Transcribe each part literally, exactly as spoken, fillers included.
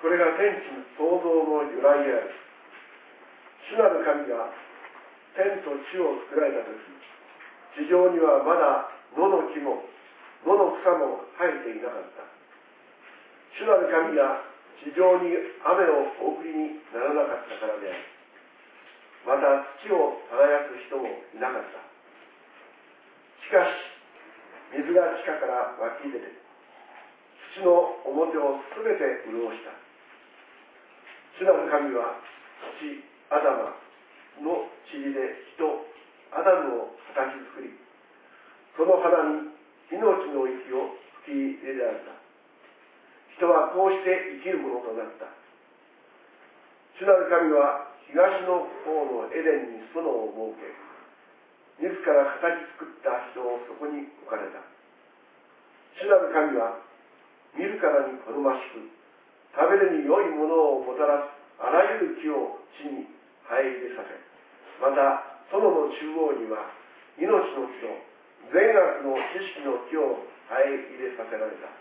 これが天地創造の由来である。主なる神が天と地を作られたとき、地上にはまだ野の木も野の草も生えていなかった。主なる神が地上に雨をお送りにならなかったからである。また土を耕す人もいなかった。しかし水が地下から湧き出て土の表をすべて潤した。主なる神は土アダマの塵で人アダムを形作り、その花に命の息を吹き入れられた。人はこうして生きるものとなった。主なる神は東の方のエデンに園を設け、自ら形作った人をそこに置かれた。主なる神は見るからに好ましく、食べるに良いものをもたらすあらゆる木を地に生え入れさせ、また園の中央には命の木と善悪の知識の木を生え入れさせられた。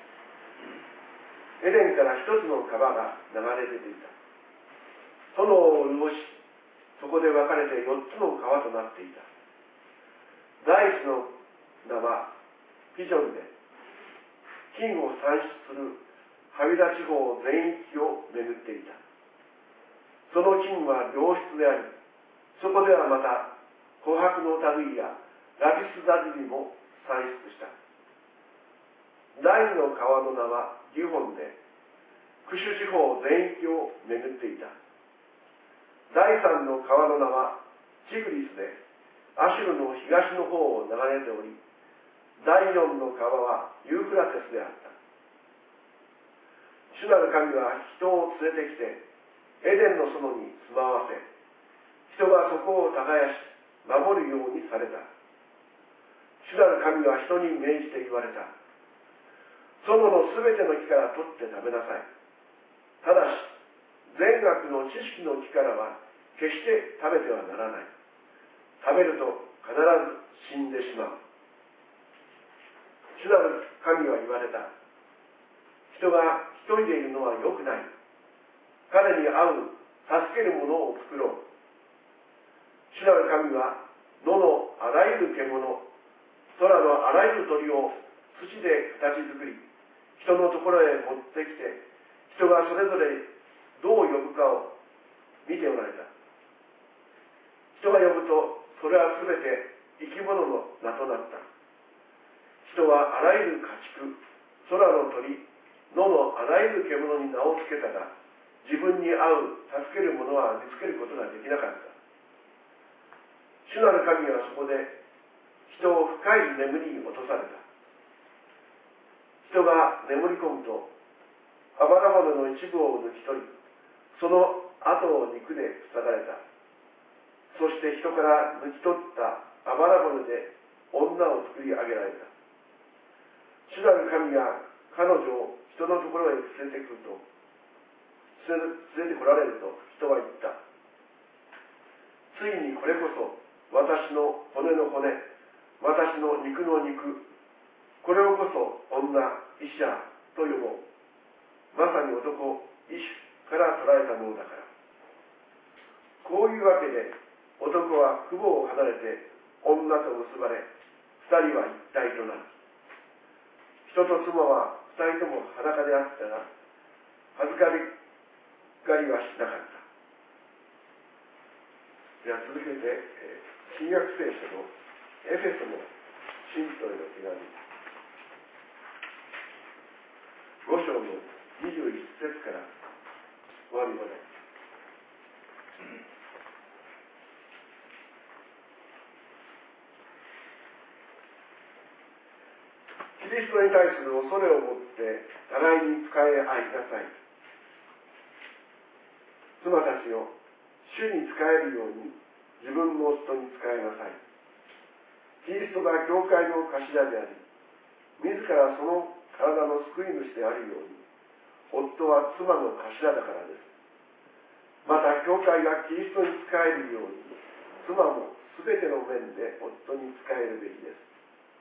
エデンから一つの川が流れ出ていた。園を潤し、そこで分かれて四つの川となっていた。第一の名はピジョンで、金を産出するハビラ地方全域を巡っていた。その金は良質であり、そこではまた琥珀の類やラピスダジリも産出した。第二の川の名はギホンで、クシュ地方全域を巡っていた。第三の川の名はチグリスで、アシュルの東の方を流れており、第四の川はユーフラテスであった。主なる神は人を連れてきて、エデンの園に住まわせ、人がそこを耕し、守るようにされた。主なる神は人に命じて言われた。園のすべての木から取って食べなさい。ただし、善悪の知識の木からは決して食べてはならない。食べると必ず死んでしまう。主なる神は言われた。人が一人でいるのは良くない。彼に合う助けるものを作ろう。主なる神は野のあらゆる獣、空のあらゆる鳥を土で形作り、人のところへ持ってきて、人がそれぞれどう呼ぶかを見ておられた。人が呼ぶと、それはすべて生き物の名となった。人はあらゆる家畜、空の鳥、野のあらゆる獣に名を付けたが、自分に合う助けるものは見つけることができなかった。主なる神はそこで人を深い眠りに落とされた。人が眠り込むと、あばら骨の一部を抜き取り、その後を肉で塞がれた。そして人から抜き取ったあばら骨で女を作り上げられた。主なる神が彼女を人のところへ連れてくると、連れてこられると人は言った。ついにこれこそ私の骨の骨、私の肉の肉、これをこそ女、イシャと呼ぼう。まさに男、イシュから捉えたものだから。こういうわけで男は父母を離れて女と結ばれ、二人は一体となる。人と妻は二人とも裸であったが、恥ずかりがりはしなかった。では続けて、新約聖書のエフェソの信徒への手紙ご章のにじゅういっ節から終わりまで。キリストに対する恐れを持って互いに仕え合いなさい。妻たちよ、主に仕えるように自分の夫に仕えなさい。キリストが教会の頭であり、自らその体の救い主であるように、夫は妻の頭だからです。また教会がキリストに仕えるように、妻もすべての面で夫に仕えるべきです。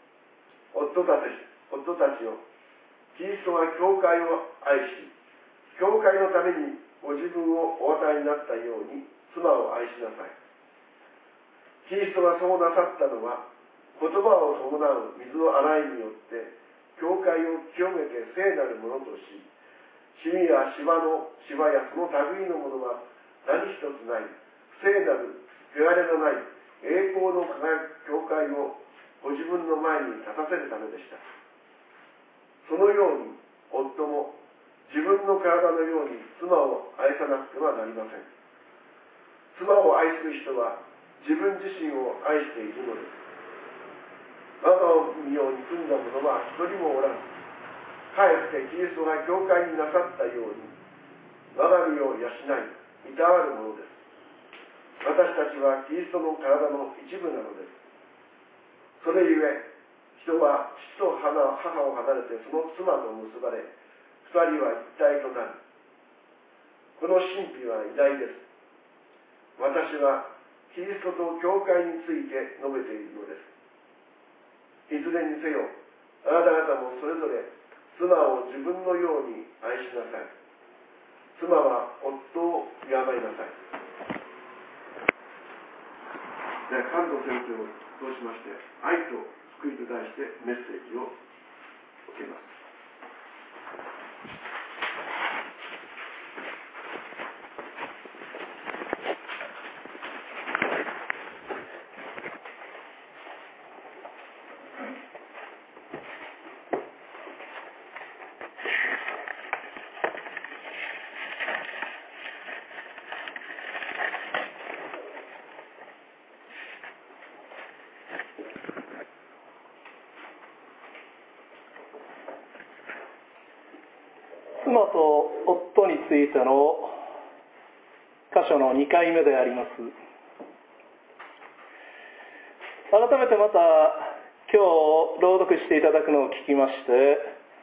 夫たち、夫たちよ、キリストが教会を愛し、 教会のためにご自分をお与えになったように妻を愛しなさい。キリストがそうなさったのは、言葉を伴う水の洗いによって教会を清めて聖なるものとし、シミや芝の芝やその類のものは何一つない聖なる汚れのない栄光の輝く教会をご自分の前に立たせるためでした。そのように夫も自分の体のように妻を愛さなくてはなりません。妻を愛する人は自分自身を愛しているのです。我が身を憎んだ者は一人もおらず、かえってキリストが教会になさったように我が身を養いいたわるものです。私たちはキリストの体の一部なのです。それゆえ人は父と母を離れてその妻と結ばれ、二人は一体となる。この神秘は偉大です。私はキリストと教会について述べているのです。いずれにせよ、あなた方もそれぞれ妻を自分のように愛しなさい。妻は夫を敬いなさい。では、関東先生を通しまして、愛と救いと題してメッセージを受けます。 妻と夫についての箇所のにかいめであります。改めてまた今日朗読していただくのを聞きまして、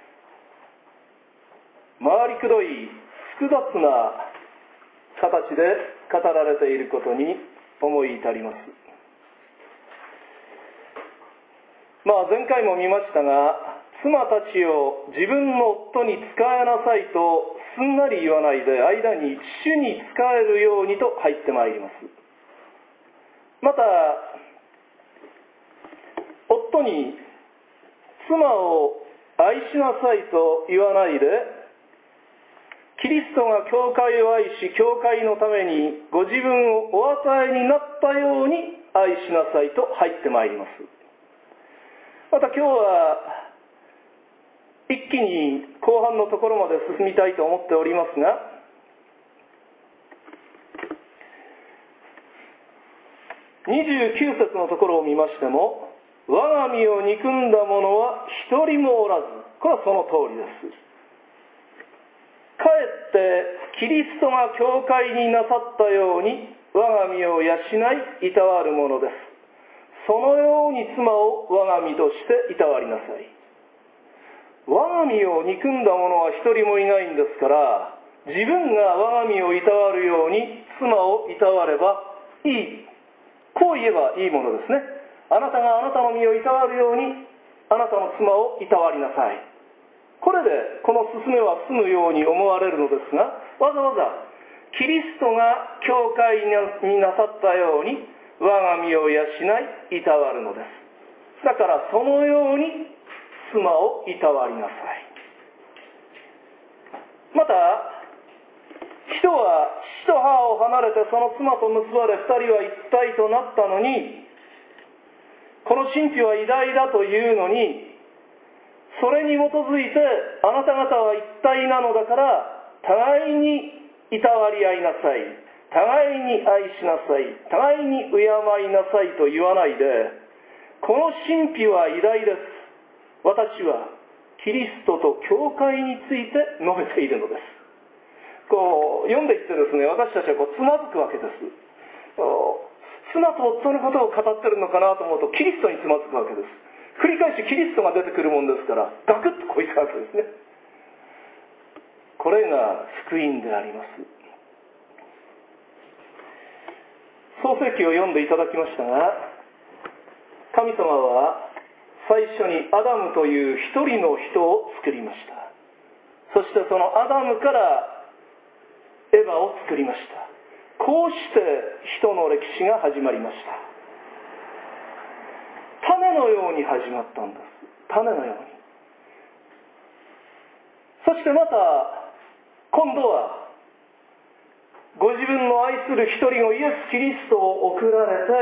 回りくどい複雑な形で語られていることに思い至ります。まあ前回も見ましたが、妻たちを自分の夫に仕えなさいとすんなり言わないで、間に主に仕えるようにと入ってまいります。また夫に妻を愛しなさいと言わないで、キリストが教会を愛し教会のためにご自分をお与えになったように愛しなさいと入ってまいります。また今日は一気に後半のところまで進みたいと思っておりますが、にじゅうきゅう節のところを見ましても、我が身を憎んだ者は一人もおらず、これはその通りです。かえってキリストが教会になさったように我が身を養いいたわるものです。そのように妻を我が身としていたわりなさい。我が身を憎んだ者は一人もいないんですから、自分が我が身をいたわるように妻をいたわればいい。こう言えばいいものですね。あなたがあなたの身をいたわるようにあなたの妻をいたわりなさい。これでこの勧めは済むように思われるのですが、わざわざキリストが教会になさったように我が身を養いいたわるのです。だからそのように妻をいたわりなさい。また人は父と母を離れてその妻と結ばれ、二人は一体となったのに、この神秘は偉大だというのに、それに基づいてあなた方は一体なのだから互いにいたわり合いなさい、互いに愛しなさい、互いに敬いなさいと言わないで、この神秘は偉大です。私はキリストと教会について述べているのです。こう読んでいってですね、私たちはこうつまずくわけです。妻と夫のことを語ってるのかなと思うと、キリストにつまずくわけです。繰り返しキリストが出てくるもんですから、ガクッとこういくわけですね。これが福音であります。創世記を読んでいただきましたが、神様は最初にアダムという一人の人を作りました。そしてそのアダムからエヴァを作りました。こうして人の歴史が始まりました。種のように始まったんです。種のように。そしてまた今度はご自分の愛する一人のイエス・キリストを送られて、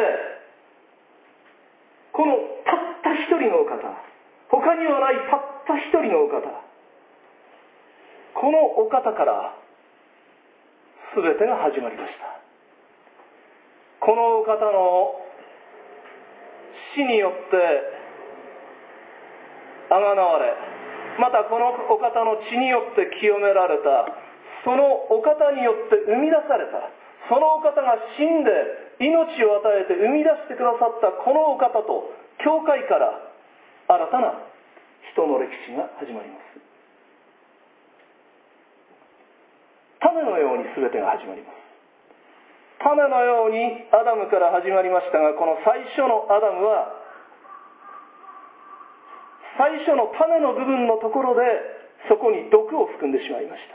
このたった一人のお方、他にはないたった一人のお方、このお方から全てが始まりました。このお方の死によってあがなわれ、またこのお方の血によって清められた、そのお方によって生み出された、そのお方が死んで命を与えて生み出してくださったこのお方と教会から新たな人の歴史が始まります。種のように全てが始まります。種のようにアダムから始まりましたが、この最初のアダムは最初の種の部分のところでそこに毒を含んでしまいました。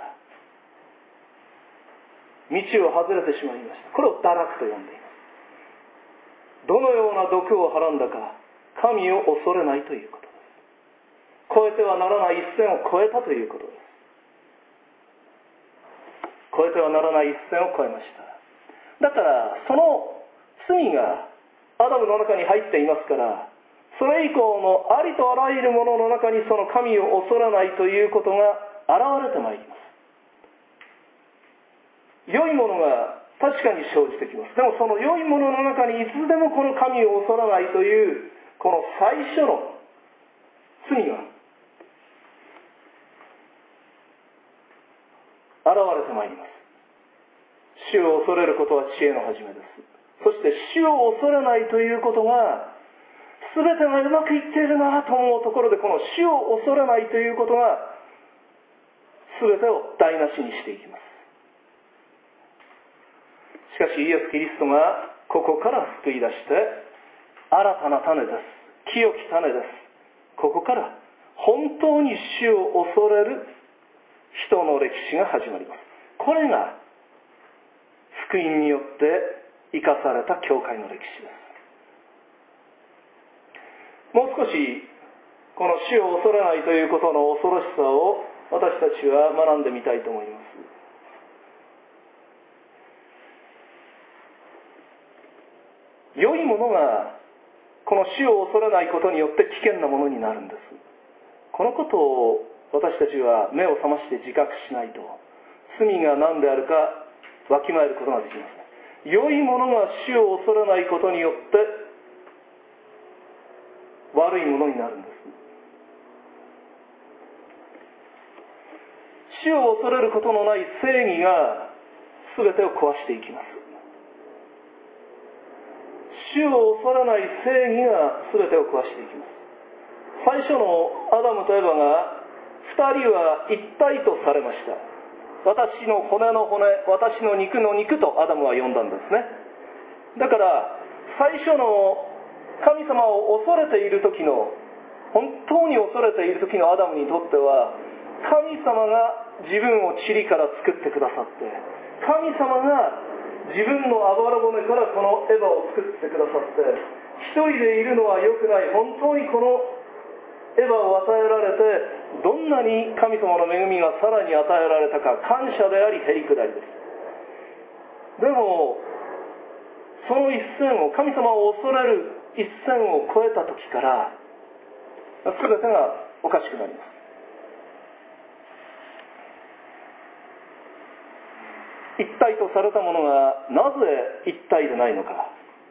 道を外れてしまいました。これを堕落と呼んでいます。どのような毒をはらんだか、神を恐れないということです。越えてはならない一線を越えたということです。越えてはならない一線を越えました。だからその罪がアダムの中に入っていますから、それ以降のありとあらゆるものの中にその神を恐れないということが現れてまいります。良いものが確かに生じてきます。でもその良いものの中にいつでもこの神を恐れないというこの最初の罪が現れてまいります。主を恐れることは知恵の始めです。そして主を恐れないということが全てがうまくいっているなと思うところで、この主を恐れないということが全てを台無しにしていきます。しかしイエス・キリストがここから救い出して新たな種です。清き種です。ここから本当に主を恐れる人の歴史が始まります。これが福音によって生かされた教会の歴史です。もう少しこの主を恐れないということの恐ろしさを私たちは学んでみたいと思います。良いものがこの主を恐れないことによって危険なものになるんです。このことを私たちは目を覚まして自覚しないと、罪が何であるかわきまえることができません。良いものが主を恐れないことによって悪いものになるんです。主を恐れることのない正義が全てを壊していきます。主を恐れない正義が全てを壊していきます。最初のアダムとエバが二人は一体とされました。私の骨の骨、私の肉の肉とアダムは呼んだんですね。だから最初の神様を恐れている時の、本当に恐れている時のアダムにとっては、神様が自分を塵から作ってくださって、神様が自分のあばら骨からこのエヴァを作ってくださって、一人でいるのは良くない、本当にこのエヴァを与えられて、どんなに神様の恵みがさらに与えられたか、感謝でありへりくだりです。でもその一線を、神様を恐れる一線を越えた時から全てがおかしくなります。一体とされたものがなぜ一体でないのか、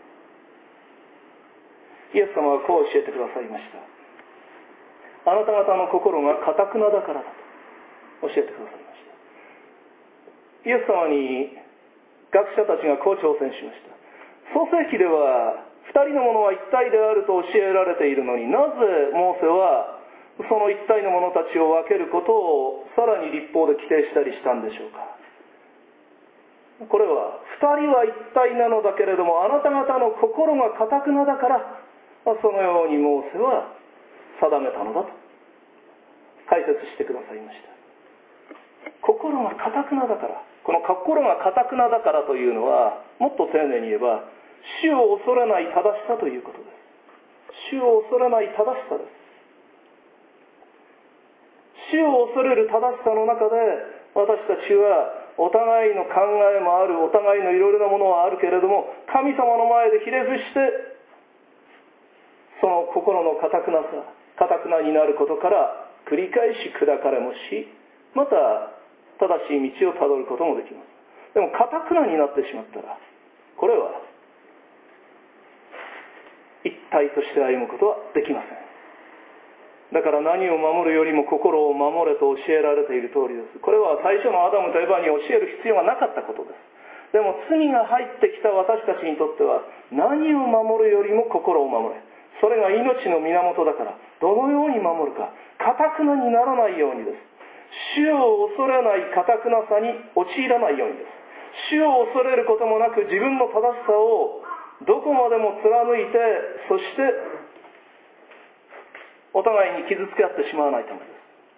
イエス様はこう教えてくださいました。あなた方の心がかたくなだからだと教えてくださいました。イエス様に学者たちがこう挑戦しました。創世記では二人のものは一体であると教えられているのに、なぜモーセはその一体の者たちを分けることをさらに律法で規定したりしたんでしょうか。これは二人は一体なのだけれども、あなた方の心がかたくなだからそのようにモーセは定めたのだと解説してくださいました。 心が堅くなだから、この心が堅くなだからというのは、もっと丁寧に言えば、主を恐れない正しさということです。主を恐れない正しさです。主を恐れる正しさの中で、私たちはお互いの考えもある、お互いのいろいろなものはあるけれども、神様の前でひれ伏して、その心の堅くなさ、堅くなになることから繰り返し砕かれもし、また正しい道をたどることもできます。でも堅くなになってしまったら、これは一体として歩むことはできません。だから何を守るよりも心を守れと教えられている通りです。これは最初のアダムとエバに教える必要がなかったことです。でも罪が入ってきた私たちにとっては、何を守るよりも心を守れ。それが命の源だから、どのように守るか、堅くなにならないようにです。主を恐れない堅くなさに陥らないようにです。主を恐れることもなく、自分の正しさをどこまでも貫いて、そしてお互いに傷つけ合ってしまわないためです。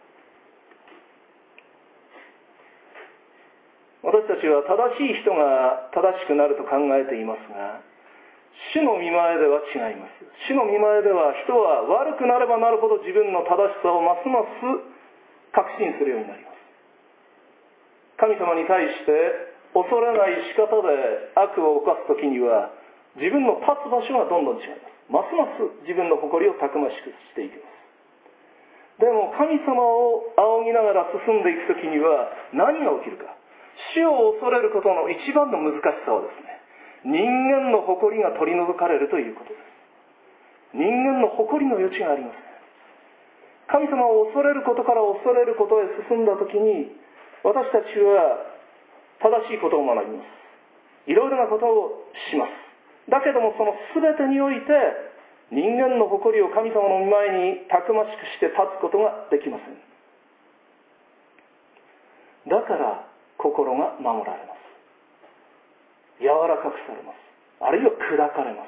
私たちは正しい人が正しくなると考えていますが、主の御前では違います。主の御前では人は悪くなればなるほど自分の正しさをますます確信するようになります。神様に対して恐れない仕方で悪を犯すときには、自分の立つ場所がどんどん違います。ますます自分の誇りをたくましくしていきます。でも神様を仰ぎながら進んでいくときには何が起きるか。主を恐れることの一番の難しさはですね、人間の誇りが取り除かれるということです。人間の誇りの余地がありません。神様を恐れることから恐れることへ進んだときに、私たちは正しいことを学びます。いろいろなことをします。だけどもその全てにおいて、人間の誇りを神様の前にたくましくして立つことができません。だから心が守られます。柔らかくされます。あるいは砕かれます。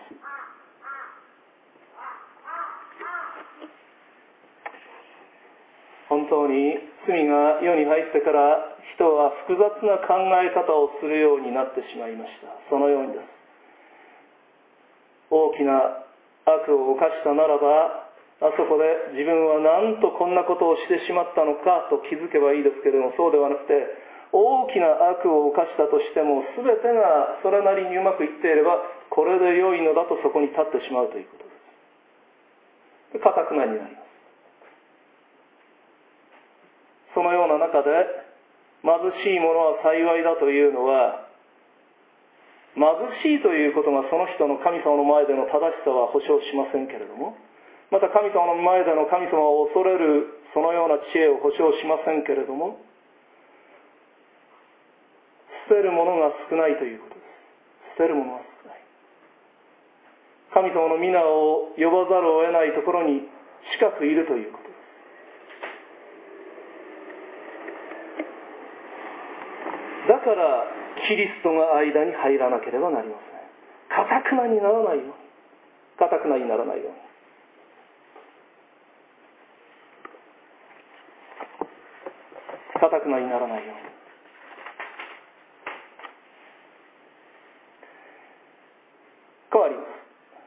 本当に罪が世に入ってから人は複雑な考え方をするようになってしまいました。そのようにです。大きな悪を犯したならば、あそこで自分はなんとこんなことをしてしまったのかと気づけばいいですけれども、そうではなくて、大きな悪を犯したとしても全てがそれなりにうまくいっていれば、これで良いのだとそこに立ってしまうということです。堅くなになります。そのような中で、貧しい者は幸いだというのは、貧しいということがその人の神様の前での正しさは保証しませんけれども、また神様の前での神様を恐れるそのような知恵を保証しませんけれども、捨てるものが少ないということです。捨てるものが少ない。神様の皆を呼ばざるを得ないところに近くいるということです。だからキリストが間に入らなければなりません。堅くなにならないように、堅くなにならないように。堅くなにならないように。変わります。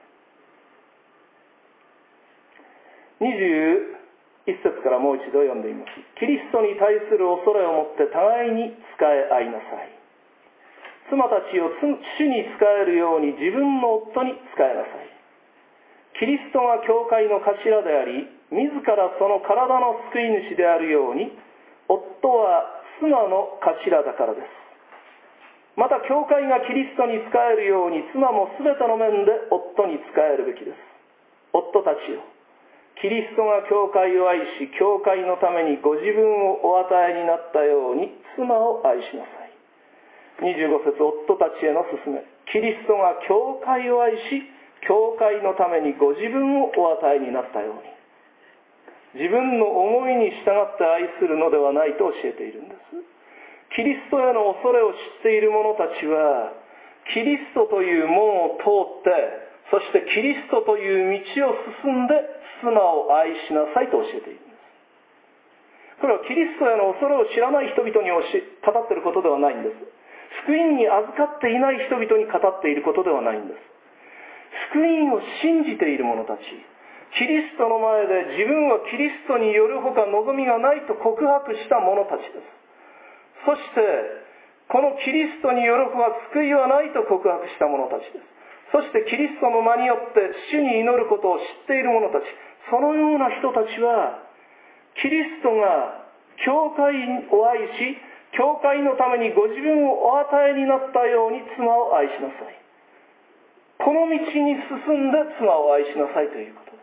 にじゅういっ節からもう一度読んでみます。キリストに対する恐れをもって互いに仕え合いなさい。妻たちを主に仕えるように自分の夫に仕えなさい。キリストが教会の頭であり、自らその体の救い主であるように、夫は妻の頭だからです。また教会がキリストに仕えるように、妻もすべての面で夫に仕えるべきです。夫たちよ、キリストが教会を愛し、教会のためにご自分をお与えになったように妻を愛しなさい。にじゅうご節、夫たちへの勧め。キリストが教会を愛し、教会のためにご自分をお与えになったように、自分の思いに従って愛するのではないと教えているんです。キリストへの恐れを知っている者たちは、キリストという門を通って、そしてキリストという道を進んで妻を愛しなさいと教えているんです。 これはキリストへの恐れを知らない人々に教え語っていることではないんです。福音に預かっていない人々に語っていることではないんです。福音を信じている者たち、キリストの前で自分はキリストによるほか望みがないと告白した者たちです。そしてこのキリストによるほか救いはないと告白した者たちです。そしてキリストの名によって主に祈ることを知っている者たち、そのような人たちはキリストが教会を愛し、教会のためにご自分をお与えになったように妻を愛しなさい。この道に進んで妻を愛しなさいということです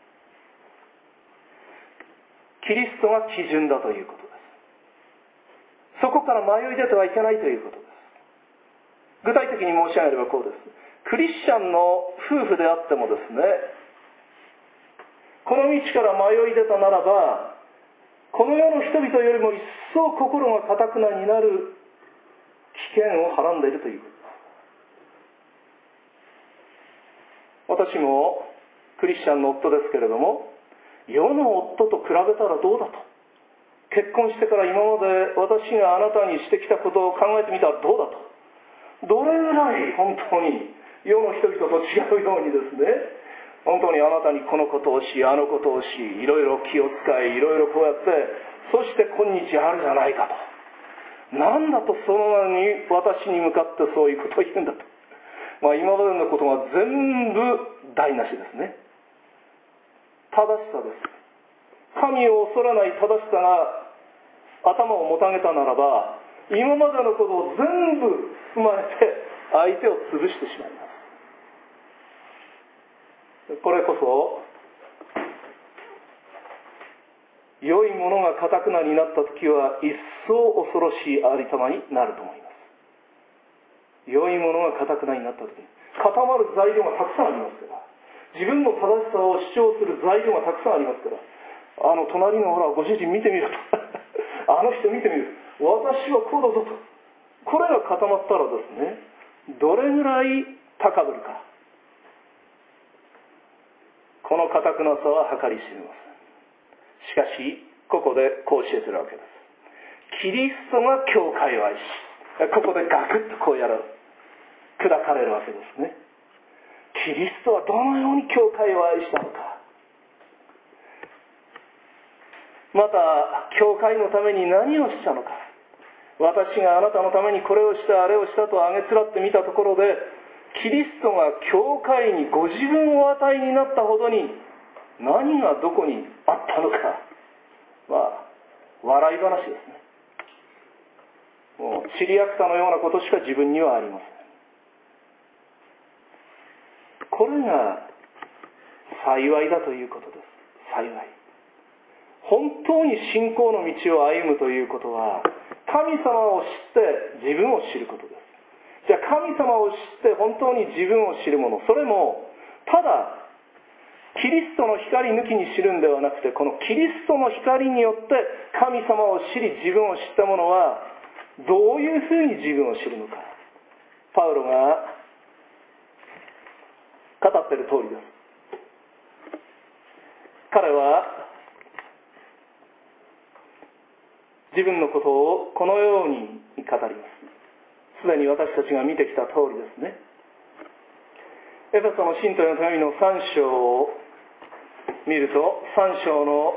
。キリストが基準だということです。そこから迷い出てはいけないということです。具体的に申し上げればこうです。クリスチャンの夫婦であってもですね、この道から迷い出たならば、この世の人々よりも一層心が堅くなになる危険をはらんでいるということです。私もクリスチャンの夫ですけれども、世の夫と比べたらどうだと、結婚してから今まで私があなたにしてきたことを考えてみたらどうだと、どれぐらい本当に世の人々と違うようにですね、本当にあなたにこのことをし、あのことをし、いろいろ気を使い、いろいろこうやって、そして今日あるじゃないかと。なんだとその名に私に向かってそういうことを言うんだと。まあ今までのことが全部台無しですね。正しさです。神を恐れない正しさが頭をもたげたならば、今までのことを全部踏まえて相手を潰してしまいます。これこそ良いものが堅くなになった時は一層恐ろしいありさまになると思います。良いものが堅くなになった時に固まる材料がたくさんありますから、自分の正しさを主張する材料がたくさんありますから、あの隣のほらご主人見てみるとあの人見てみる、私はこうだぞと、これが固まったらですね、どれぐらい高ぶるか、この堅くなさは計り知れません。しかしここでこう教えてるわけです。キリストが教会を愛し、ここでガクッとこうやる砕かれるわけですね。キリストはどのように教会を愛したのか、また教会のために何をしたのか、私があなたのためにこれをしたあれをしたとあげつらってみたところで、キリストが教会にご自分を与えになったほどに何がどこにあったのか、まあ笑い話ですね。もうチリアクタのようなことしか自分にはありません。これが幸いだということです。幸い。本当に信仰の道を歩むということは、神様を知って自分を知ることです。じゃあ神様を知って本当に自分を知るもの、それもただキリストの光抜きに知るんではなくて、このキリストの光によって神様を知り自分を知った者はどういうふうに自分を知るのか、パウロが語っている通りです。彼は自分のことをこのように語ります。すでに私たちが見てきた通りですね。エペソの信徒への手紙のさん章を見ると、さん章の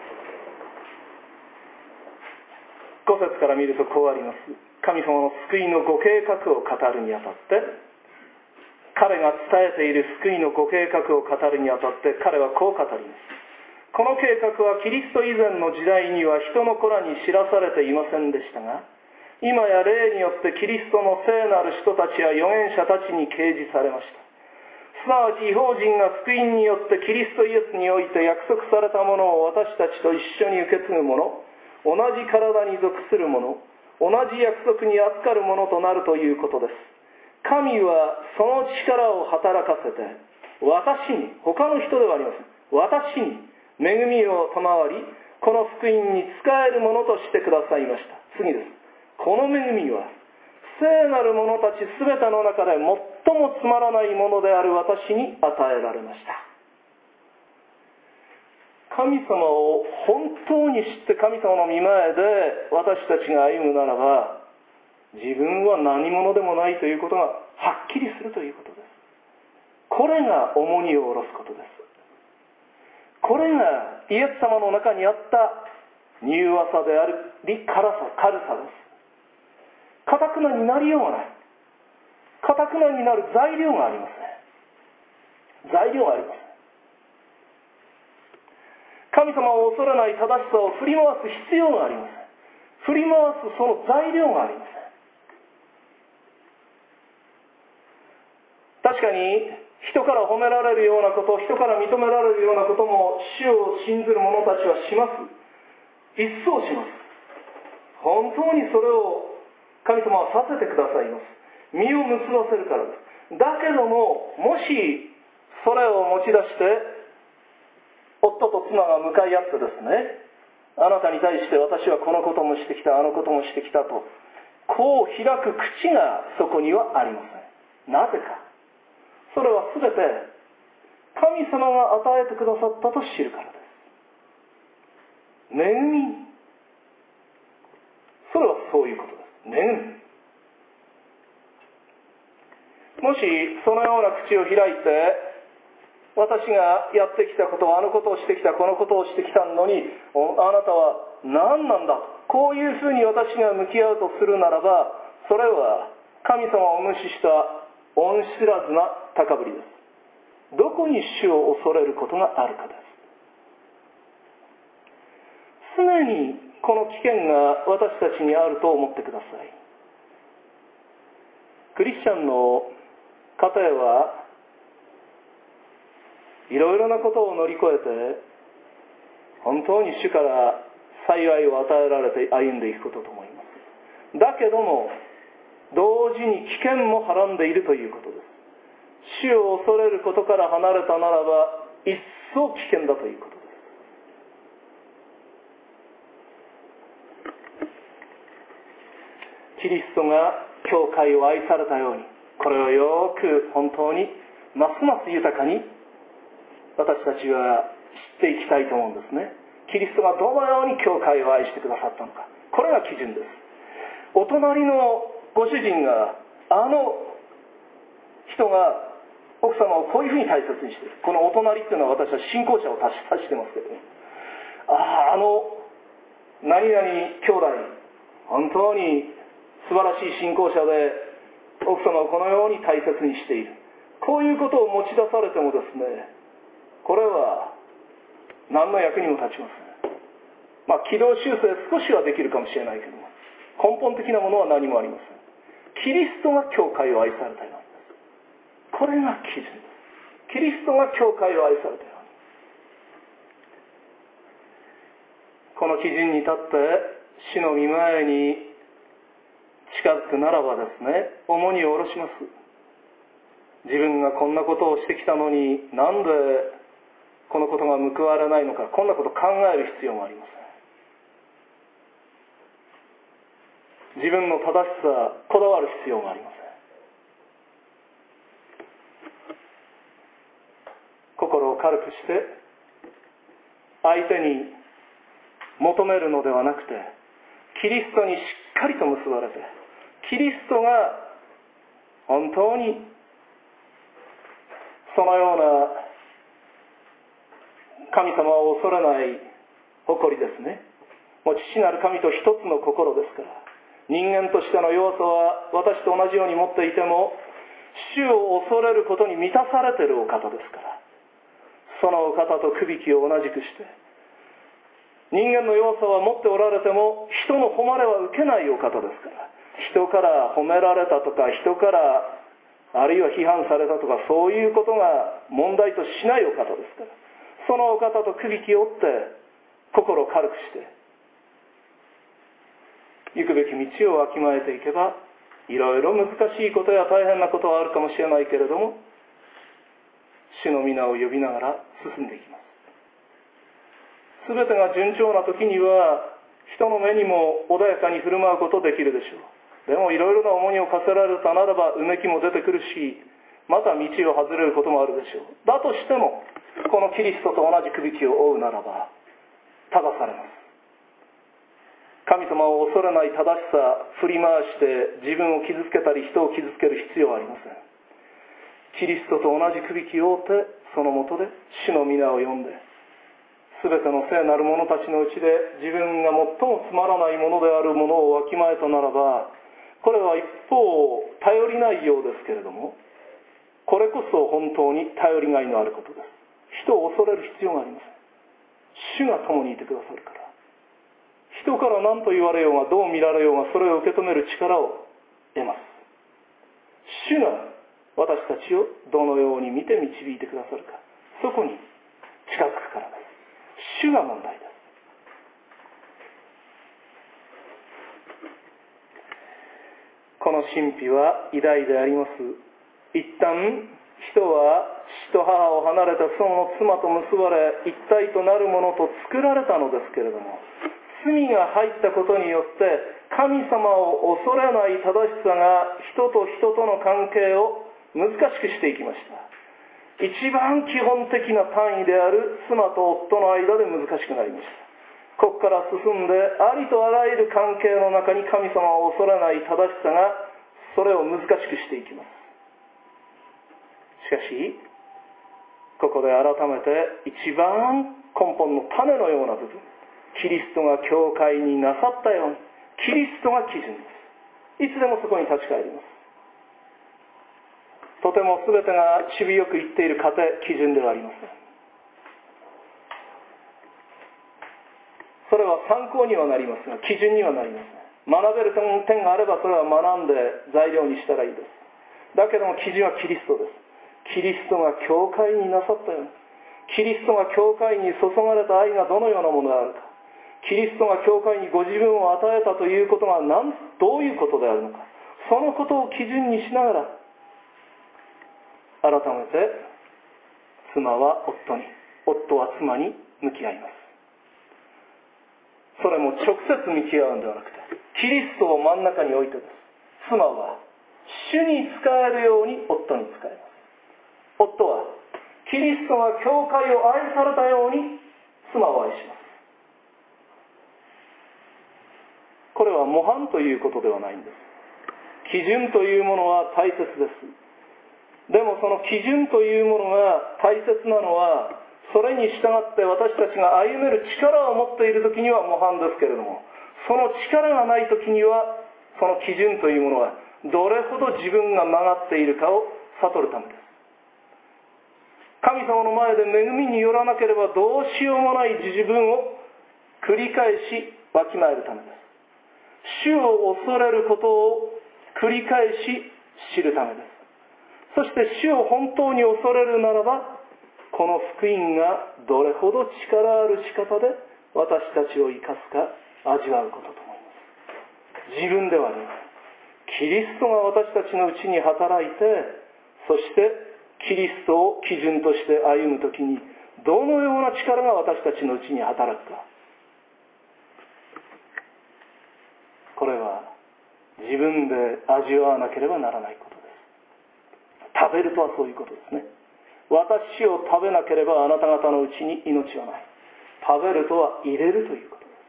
ご節から見るとこうあります。神様の救いのご計画を語るにあたって、彼が伝えている救いのご計画を語るにあたって彼はこう語ります。この計画はキリスト以前の時代には人の子らに知らされていませんでしたが、今や霊によってキリストの聖なる人たちや預言者たちに掲示されました。すなわち異邦人が福音によってキリストイエスにおいて約束されたものを私たちと一緒に受け継ぐ者、同じ体に属する者、同じ約束に預かる者となるということです。神はその力を働かせて、私に、他の人ではありません、私に恵みを賜り、この福音に仕えるものとしてくださいました。次です。この恵みは聖なる者たちすべての中で最もつまらないものである私に与えられました。 神様を本当に知って神様の御前で私たちが歩むならば、自分は何者でもないということがはっきりするということです。これが重荷を下ろすことです。これがイエス様の中にあった柔和さであり軽さ、軽さです。かたくなになりようがない。かたくなになる材料がありますね。材料があります。神様を恐れない正しさを振り回す必要があります。振り回すその材料があります。確かに人から褒められるようなこと、人から認められるようなことも主を信ずる者たちはします。一層します。本当にそれを神様はさせてくださいます。実を結ばせるからです。だけども、もしそれを持ち出して夫と妻が向かい合ってですね、あなたに対して私はこのこともしてきた、あのこともしてきたと、こう開く口がそこにはありません。なぜか。それはすべて神様が与えてくださったと知るからです。恵み。それはそういうことです。恵み。もしそのような口を開いて、私がやってきたこと、あのことをしてきた、このことをしてきたのに、あなたは何なんだと、こういうふうに私が向き合うとするならば、それは神様を無視した恩知らずな高ぶりです。どこに主を恐れることがあるかです。常にこの危険が私たちにあると思ってください。クリスチャンの家庭はいろいろなことを乗り越えて本当に主から幸いを与えられて歩んでいくことと思います。だけども同時に危険もはらんでいるということです。主を恐れることから離れたならば一層危険だということです。キリストが教会を愛されたように、これをよく本当にますます豊かに私たちは知っていきたいと思うんですね。キリストがどのように教会を愛してくださったのか、これが基準です。お隣のご主人が、あの人が奥様をこういうふうに大切にしている。このお隣っていうのは私は信仰者を指してますけどね。ああ、あの何々兄弟、本当に素晴らしい信仰者で奥様をこのように大切にしている。こういうことを持ち出されてもですね、これは何の役にも立ちません。まあ軌道修正少しはできるかもしれないけども、根本的なものは何もありません。キリストが教会を愛されたように、これが基準です。キリストが教会を愛されたように、この基準に立って主の御前に近づくならばですね、重荷を下ろします。自分がこんなことをしてきたのになんでこのことが報われないのか、こんなこと考える必要もありません。自分の正しさ、こだわる必要もありません。心を軽くして相手に求めるのではなくて、キリストにしっかりと結ばれて、キリストが本当にそのような神様を恐れない誇りですね。もう父なる神と一つの心ですから、人間としての要素は私と同じように持っていても、主を恐れることに満たされているお方ですから、そのお方と区引きを同じくして、人間の要素は持っておられても人の誉れは受けないお方ですから、人から褒められたとか、人からあるいは批判されたとか、そういうことが問題としないお方ですから、そのお方と区引きを追って心を軽くして行くべき道をわきまえていけば、いろいろ難しいことや大変なことはあるかもしれないけれども、主の皆を呼びながら進んでいきます。すべてが順調な時には人の目にも穏やかに振る舞うことできるでしょう。でもいろいろな重荷を課せられたならばうめきも出てくるし、また道を外れることもあるでしょう。だとしてもこのキリストと同じくびきを負うならば正されます。神様を恐れない正しさ振り回して自分を傷つけたり人を傷つける必要はありません。キリストと同じくびきを負ってそのもとで主の皆を呼んで、すべての聖なる者たちのうちで自分が最もつまらないものであるものをわきまえたならば、これは一方頼りないようですけれども、これこそ本当に頼りがいのあることです。人を恐れる必要がありません。主が共にいてくださるから。人から何と言われようがどう見られようがそれを受け止める力を得ます。主が私たちをどのように見て導いてくださるか、そこに近づくからです。主が問題です。この神秘は偉大であります。一旦人は父と母を離れたその妻と結ばれ一体となるものと作られたのですけれども、罪が入ったことによって神様を恐れない正しさが人と人との関係を難しくしていきました。一番基本的な単位である妻と夫の間で難しくなりました。ここから進んでありとあらゆる関係の中に神様を恐れない正しさがそれを難しくしていきます。しかしここで改めて一番根本の種のような部分、キリストが教会になさったように、キリストが基準です。いつでもそこに立ち返ります。とても全てがちびよく言っている過程、基準ではありません。それは参考にはなりますが、基準にはなりません。学べる点があればそれは学んで材料にしたらいいです。だけども基準はキリストです。キリストが教会になさったように、キリストが教会に注がれた愛がどのようなものであるか、キリストが教会にご自分を与えたということが何どういうことであるのか、そのことを基準にしながら改めて妻は夫に、夫は妻に向き合います。それも直接向き合うんではなくて、キリストを真ん中に置いてです。妻は主に仕えるように夫に仕えます。夫はキリストが教会を愛されたように妻を愛します。これは模範ということではないんです。基準というものは大切です。でもその基準というものが大切なのは、それに従って私たちが歩める力を持っているときには模範ですけれども、その力がないときにはその基準というものはどれほど自分が曲がっているかを悟るためです。神様の前で恵みによらなければどうしようもない自分を繰り返しわきまえるためです。主を恐れることを繰り返し知るためです。そして主を本当に恐れるならば、この福音がどれほど力ある仕方で私たちを生かすか味わうことと思います。自分ではありません。キリストが私たちのうちに働いて、そしてキリストを基準として歩むときにどのような力が私たちのうちに働くか、これは自分で味わわなければならないことです。食べるとはそういうことですね。私を食べなければあなた方のうちに命はない。食べるとは入れるということです。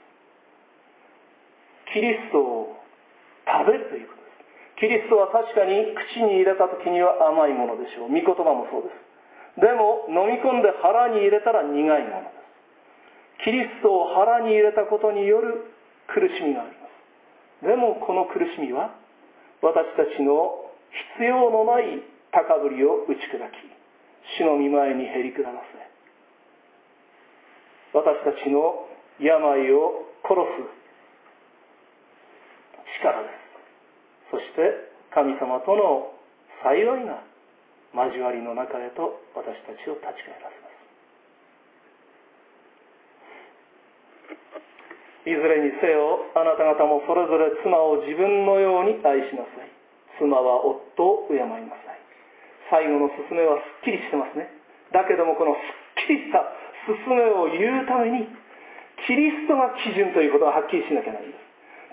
キリストを食べるということです。キリストは確かに口に入れた時には甘いものでしょう。御言葉もそうです。でも飲み込んで腹に入れたら苦いものです。キリストを腹に入れたことによる苦しみがあります。でもこの苦しみは私たちの必要のない高ぶりを打ち砕き、主の御前にへり下らせ、私たちの病を殺す力です。そして神様との幸いな交わりの中へと私たちを立ち返らせます。いずれにせよ、あなた方もそれぞれ妻を自分のように愛しなさい。妻は夫を敬いなさい。最後の勧めはすっきりしてますね。だけどもこのすっきりした勧めを言うためにキリストが基準ということははっきりしなきゃならないんです。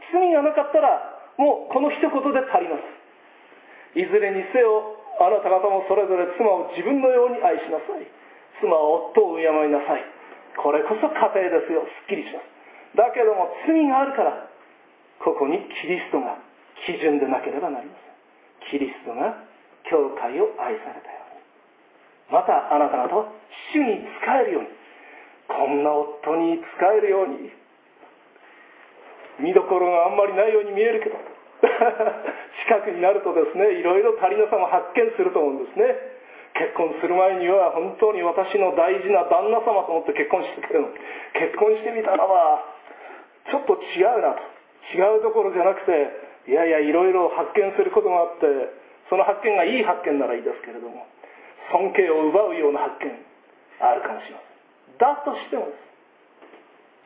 罪がなかったらもうこの一言で足ります。いずれにせよ、あなた方もそれぞれ妻を自分のように愛しなさい。 妻は夫を敬いなさい。これこそ家庭ですよ。すっきりします。だけども罪があるから、ここにキリストが基準でなければなりません。キリストが教会を愛されたように、またあなた方は主に仕えるように、こんな夫に仕えるように、見どころがあんまりないように見えるけど近くになるとですね、いろいろ足りなさも発見すると思うんですね。結婚する前には本当に私の大事な旦那様と思って結婚したけど、結婚してみたらばちょっと違うなと、違うどころじゃなくて、いやいやいろいろ発見することがあって、その発見がいい発見ならいいですけれども、尊敬を奪うような発見あるかもしれません。だとしてもです。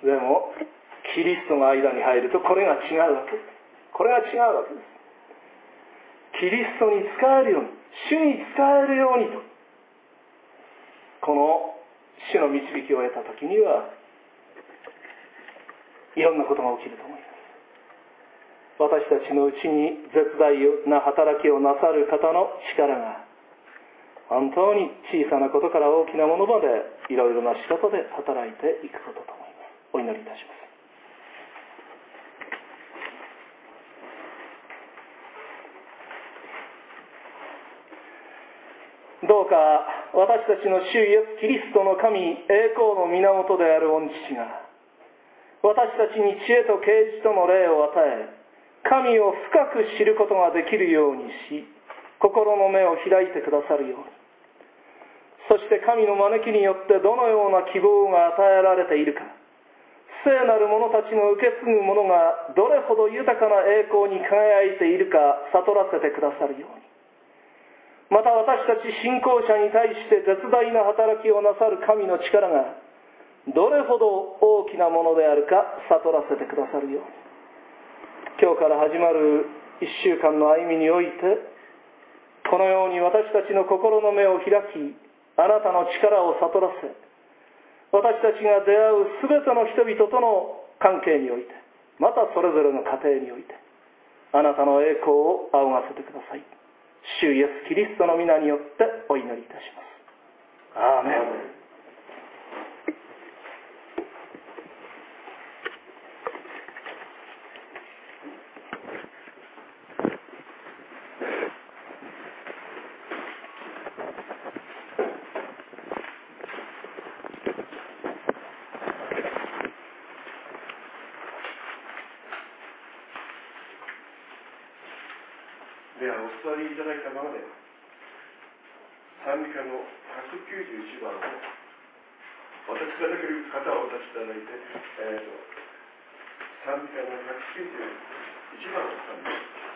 でもキリストが間に入るとこれが違うわけです。これが違うわけです。キリストに仕えるように、主に仕えるようにと、この主の導きを得た時には、いろんなことが起きると思います。私たちのうちに絶大な働きをなさる方の力が、本当に小さなことから大きなものまでいろいろな仕事で働いていくことと思います。お祈りいたします。どうか私たちの主イエス・キリストの神、栄光の源である御父が、私たちに知恵と啓示との霊を与え、神を深く知ることができるようにし、心の目を開いてくださるように、そして神の招きによってどのような希望が与えられているか、聖なる者たちの受け継ぐ者がどれほど豊かな栄光に輝いているか悟らせてくださるように、また私たち信仰者に対して絶大な働きをなさる神の力がどれほど大きなものであるか悟らせてくださるように、今日から始まる一週間の歩みにおいて、このように私たちの心の目を開き、あなたの力を悟らせ、私たちが出会うすべての人々との関係において、またそれぞれの家庭において、あなたの栄光を仰がせてください。主イエス・キリストの皆によってお祈りいたします。アーメン。 ではお座りいただいたままで賛美歌のひゃくきゅうじゅういちばんをお立ちいただける方はお立ちいただいて、えー、と賛美歌のひゃくきゅうじゅういちばんを賛美します。